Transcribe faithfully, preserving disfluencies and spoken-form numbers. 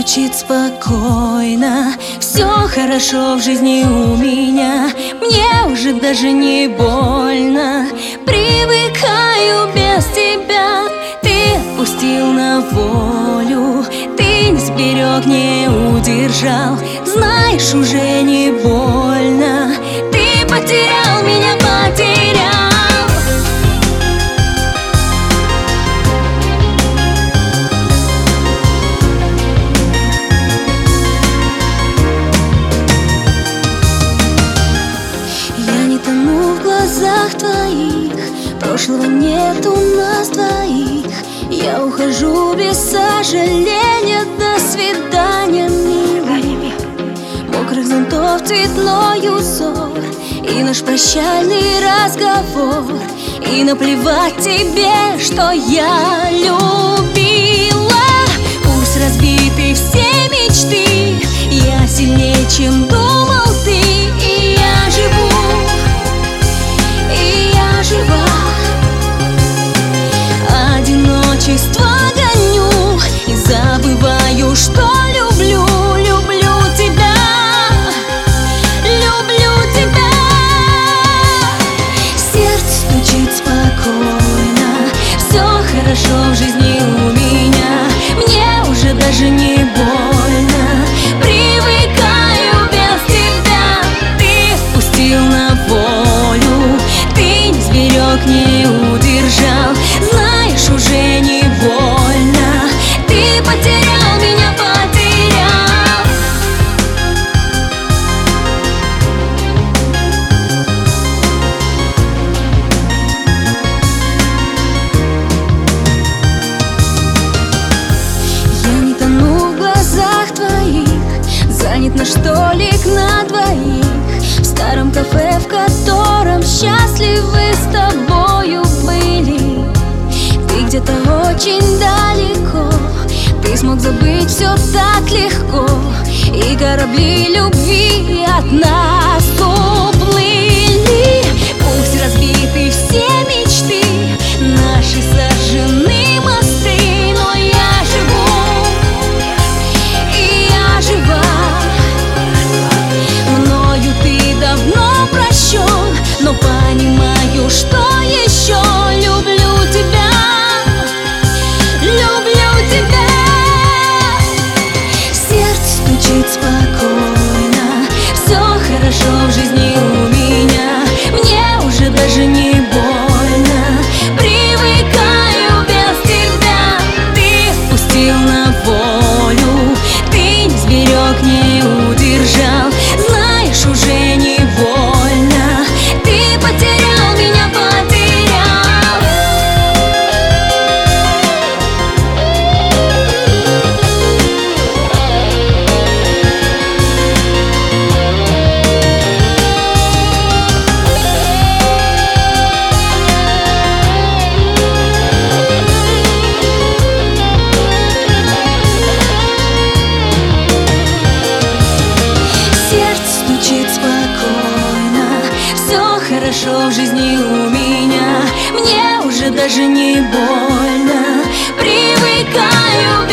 стучит спокойно, все хорошо в жизни у меня. Мне уже даже не больно, привыкаю без тебя. Ты отпустил на волю, ты не сберег, не удержал. Знаешь, уже не больно, ты потерял меня, потерял. В глазах твоих прошлого нет у нас двоих. Я ухожу без сожаления. До свидания, милый. Мокрых зонтов цветной узор и наш прощальный разговор. И наплевать тебе, что я любила. Пусть разбиты все мечты, я сильнее, чем думал ты. И я живу, одиночество гоню и забываю, что люблю, люблю тебя, люблю тебя. Сердце стучит спокойно, все хорошо в жизни у меня. Мне уже даже не больно, привыкаю без тебя. Ты отпустил на волю, ты не сберег, не удержал. Знаешь, уже не больно, ты потерял меня, потерял. Я не тону в глазах твоих, занят наш столик на двоих в старом кафе, в котором счастливы с тобою были. Ты где-то очень далеко, ты смог забыть все так легко, и корабли любви от нас уплыли. Пусть разбиты все мечты, наши сожжены мосты, но я живу, и я жива. Мною ты давно прощен, но понимаю, что еще люблю тебя. Спокойно, все хорошо в жизни у меня. Мне уже даже не больно, привыкаю без тебя. Ты отпустил на волю, ты не сберег, не удержал. Знаешь, уже не больно, ты потерял меня, потерял. Хорошо в жизни у меня, мне уже даже не больно, привыкаю.